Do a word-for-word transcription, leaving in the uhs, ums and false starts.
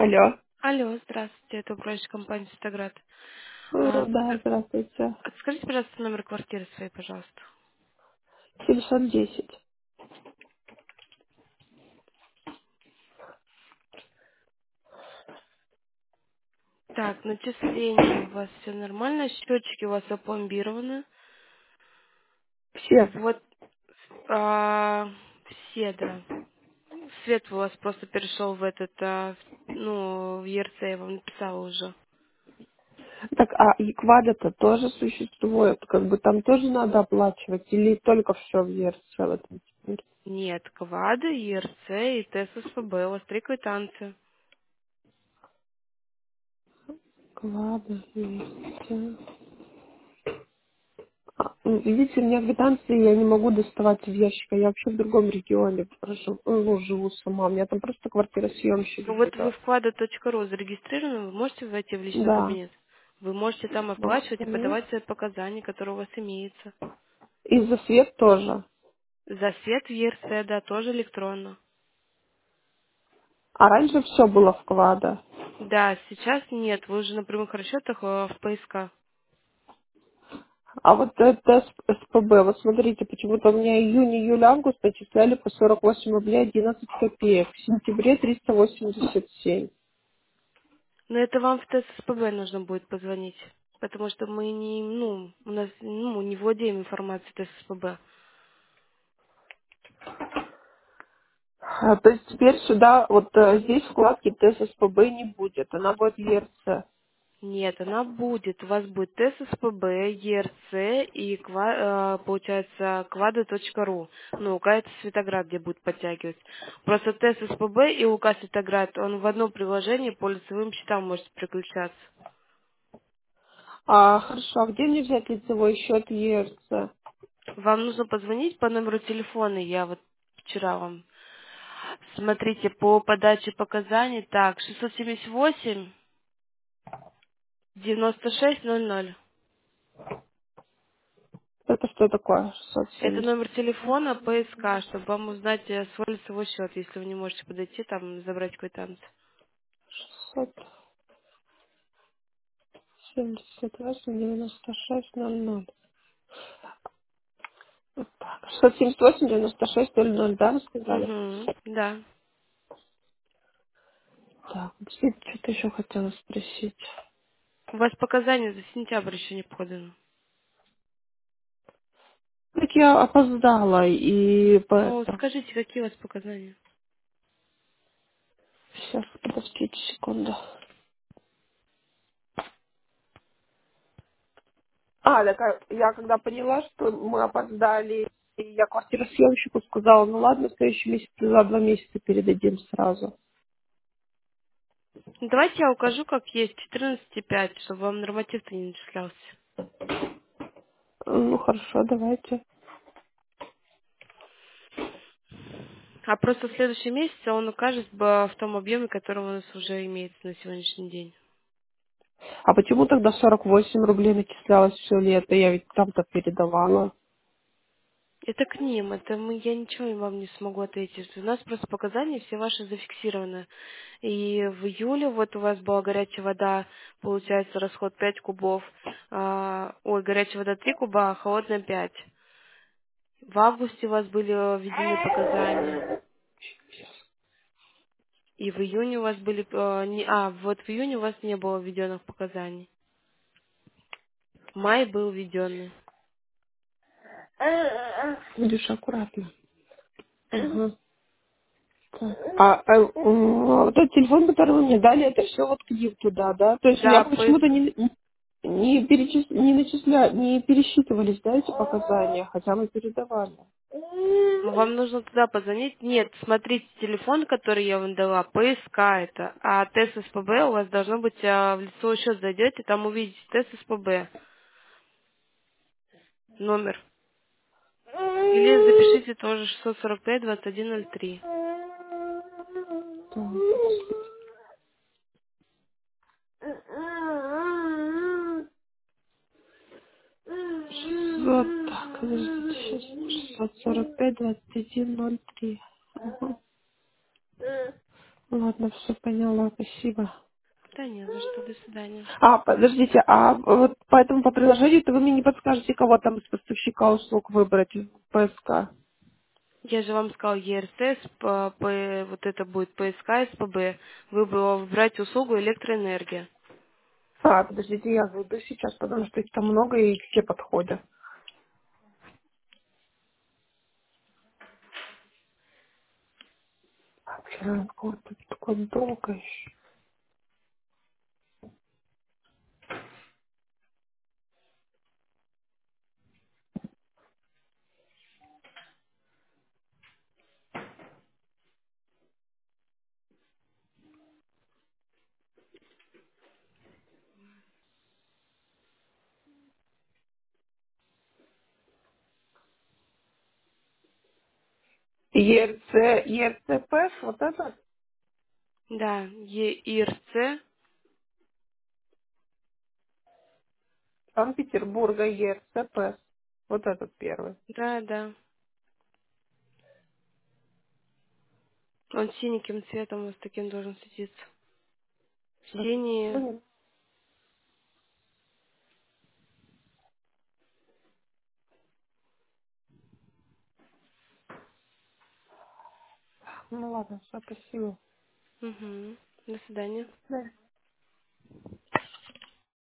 Алло. Алло, здравствуйте, это управляющая компания «Светоград». Э, А, Да, здравствуйте. Скажите, пожалуйста, номер квартиры своей, пожалуйста. семьсот десять. Так, начисление у вас все нормально, счетчики у вас опломбированы. Все. Вот, а, все, да. Свет у вас просто перешел в этот, а, ну, в ЕРЦ, я вам написала уже. Так, а Еквада-то тоже существует? Как бы там тоже надо оплачивать? Или только все в ЕРЦ в этом теперь? Нет, КВАДа, ЕРЦ и ТССПБ, у вас три квитанции. Квада, ЕРЦ. А, м, видите, у меня квитанции я не могу доставать из ящика. Я вообще в другом регионе проживу, ну, живу сама. У меня там просто квартира съемщик Ну вот вы живет. в квада точка ру зарегистрированы, вы можете войти в личный Да. кабинет. Вы можете там оплачивать и Могу. подавать свои показания, которые у вас имеются. И за свет тоже. За свет в ЕРЦ, да, тоже электронно. А раньше все было в Квада. Да, сейчас нет, вы уже на прямых расчетах э, в ПСК. А вот это СПБ, вот смотрите, почему-то у меня июнь, июль, август начисляли по сорок восемь рублей одиннадцать копеек. В сентябре триста восемьдесят семь. Но это вам в ТССПБ нужно будет позвонить. Потому что мы не, ну, у нас, ну, не владеем информацией ТССПБ. А, то есть теперь сюда, вот э, здесь вкладки ТССПБ не будет, она будет ЕРЦ. Нет, она будет. У вас будет ТССПБ, ЕРЦ и, ква- э, получается, квада точка ру. Ну, УК это Светоград, где будет подтягивать. Просто ТССПБ и УК Светоград, он в одном приложении по лицевым счетам может переключаться. А, хорошо, а где мне взять лицевой счет ЕРЦ? Вам нужно позвонить по номеру телефона, я вот вчера вам. Смотрите, по подаче показаний, так, шестьсот семьдесят восемь девяносто шесть ноль ноль. Это что такое? Это шестьсот семьдесят. номер телефона ПСК, чтобы вам узнать э, свой лицевой счет, если вы не можете подойти, там, забрать квитанцию. шестьсот семьдесят восемь девяносто шесть ноль ноль. Так, шестьсот семьдесят восемь девяносто шесть ноль ноль, да, вы сказали? Угу, да. Так, что-то еще хотела спросить. У вас показания за сентябрь еще не поданы. Так я опоздала, и Ну, поэтому... скажите, какие у вас показания? Сейчас, подождите секунду. А, так а я когда поняла, что мы опоздали, и я квартиросъемщику сказала, ну ладно, в следующем месяце за два месяца передадим сразу. Ну, давайте я укажу, как есть, четырнадцать пять, чтобы вам норматив-то не начислялся. Ну, хорошо, давайте. А просто в следующем месяце он укажет бы в том объеме, который у нас уже имеется на сегодняшний день. А почему тогда сорок восемь рублей начислялось все лето? Я ведь там-то передавала. Это к ним, это мы, я ничего вам не смогу ответить. У нас просто показания все ваши зафиксированы. И в июле вот у вас была горячая вода, получается расход пять кубов. А, ой, горячая вода три куба, а холодная пять. В августе у вас были введены показания. И в июне у вас были... э, не- а, вот в июне у вас не было введенных показаний. В мае был введенный. Видишь, аккуратно. Ага. Так. А, а, м, вот этот телефон, который вы мне дали, это все вот к ним туда, да? То есть у меня Да, поиск. почему-то не, не, перечис... не начисля... не пересчитывались, да, эти показания, хотя мы передавали. Вам нужно туда позвонить. Нет, смотрите, телефон, который я вам дала, ПСК это. А тест СПБ у вас должно быть а, в лицевой счет зайдете, там увидите тест СПБ, номер. Или запишите тоже шестьсот сорок пять двадцать один ноль три. Так. шестьсот, так, подождите, сейчас шестьсот сорок пять двадцать один ноль три. Ага. Ладно, все поняла, спасибо. Да не за что, до свидания. А, подождите, а вот поэтому по приложению-то вы мне не подскажете, кого там из поставщика услуг выбрать в ПСК? Я же вам сказал ЕРЦ, по, по- вот это будет ПСК, СПБ. Вы бы выбрать услугу электроэнергия. А, подождите, я зайду сейчас, потому что их там много и все подходят. Вчера какое-то такое долго еще. ЕРЦ, ЕРЦП, вот это? Да, ЕИРЦ, Санкт-Петербурга, ЕРЦП. Вот этот первый. да, да. Он синеньким цветом вот таким должен светиться. Да. Синий. Блин. Ну ладно, все, спасибо. Угу. До свидания. Да.